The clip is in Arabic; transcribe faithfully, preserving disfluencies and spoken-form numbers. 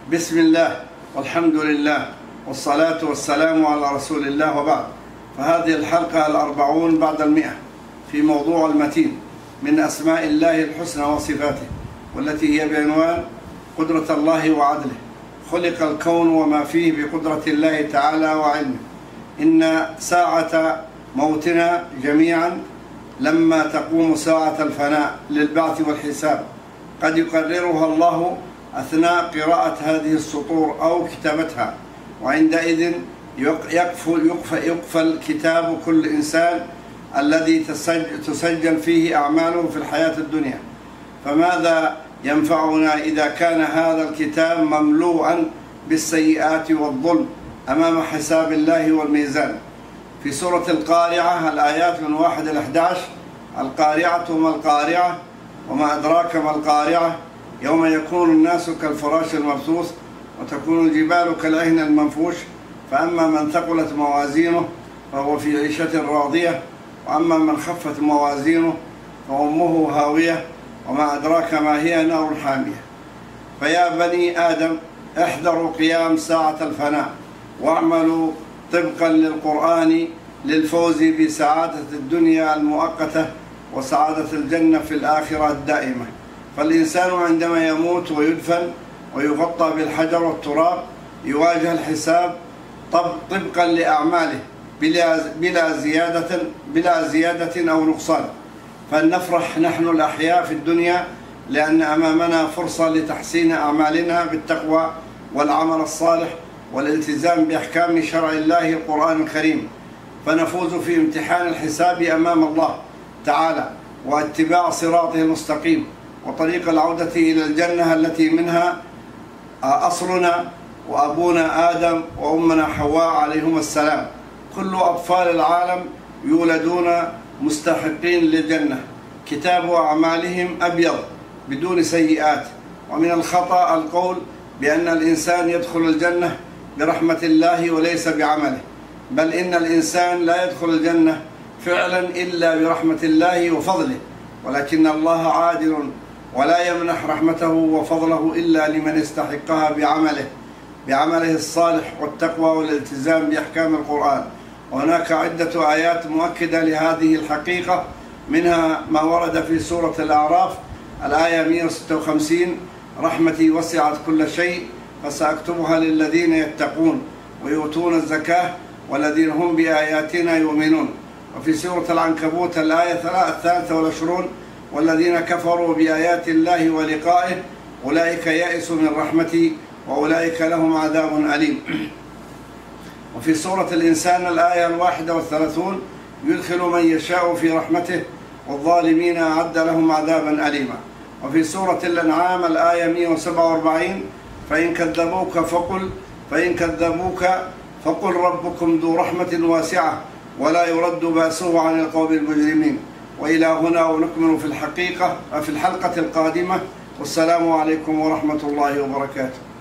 بسم الله والحمد لله والصلاة والسلام على رسول الله، وبعد. فهذه الحلقة الأربعون بعد المئة في موضوع المتين من أسماء الله الحسنى وصفاته، والتي هي بعنوان قدرة الله وعدله. خلق الكون وما فيه بقدرة الله تعالى وعلمه. إن ساعة موتنا جميعا لما تقوم ساعة الفناء للبعث والحساب قد يقررها الله أثناء قراءة هذه السطور أو كتابتها، وعندئذ يقفل, يقفل, يقفل كتاب كل إنسان الذي تسجل فيه أعماله في الحياة الدنيا. فماذا ينفعنا إذا كان هذا الكتاب مملوءا بالسيئات والظلم أمام حساب الله والميزان؟ في سورة القارعة الآيات من واحد إلى أحد عشر: القارعة ما القارعة وما أدراك ما القارعة يوم يكون الناس كالفراش المبثوث وتكون الجبال كالعهن المنفوش، فأما من ثقلت موازينه فهو في عيشة راضية، وأما من خفت موازينه فأمه هاوية، وما أدراك ما هي نار حامية. فيا بني آدم احذروا قيام ساعة الفناء، واعملوا طبقا للقرآن للفوز بسعادة الدنيا المؤقتة وسعادة الجنة في الآخرة الدائمة. فالإنسان عندما يموت ويدفن ويغطى بالحجر والتراب يواجه الحساب طبقا لأعماله بلا زيادة بلا زيادة أو نقصان. فلنفرح نحن الأحياء في الدنيا لأن أمامنا فرصة لتحسين أعمالنا بالتقوى والعمل الصالح والالتزام بأحكام شرع الله القرآن الكريم، فنفوز في امتحان الحساب أمام الله تعالى واتباع صراطه المستقيم وطريق العودة إلى الجنة التي منها أصلنا وأبونا آدم وأمنا حواء عليهما السلام. كل أطفال العالم يولدون مستحقين للجنة، كتاب أعمالهم أبيض بدون سيئات. ومن الخطأ القول بأن الإنسان يدخل الجنة برحمة الله وليس بعمله، بل إن الإنسان لا يدخل الجنة فعلا إلا برحمة الله وفضله، ولكن الله عادل ولا يمنح رحمته وفضله إلا لمن استحقها بعمله بعمله الصالح والتقوى والالتزام بأحكام القرآن. وهناك عدة آيات مؤكدة لهذه الحقيقة، منها ما ورد في سورة الأعراف الآية مئة وستة وخمسين: رحمتي وسعت كل شيء فسأكتبها للذين يتقون ويؤتون الزكاة والذين هم بآياتنا يؤمنون. وفي سورة العنكبوت الآية الثالثة والعشرون: والذين كفروا بآيات الله ولقائه أولئك يئسوا من رحمتي وأولئك لهم عذاب أليم. وفي سورة الإنسان الآية الواحدة والثلاثون: يدخل من يشاء في رحمته والظالمين أعد لهم عذابا أليما. وفي سورة الأنعام الآية مئة وسبعة وأربعين: فإن كذبوك فقل فإن كذبوك فقل ربكم ذو رحمة واسعة ولا يرد بأسه عن القوم المجرمين. وإلى هنا ونكمل في الحقيقة في الحلقة القادمة، والسلام عليكم ورحمة الله وبركاته.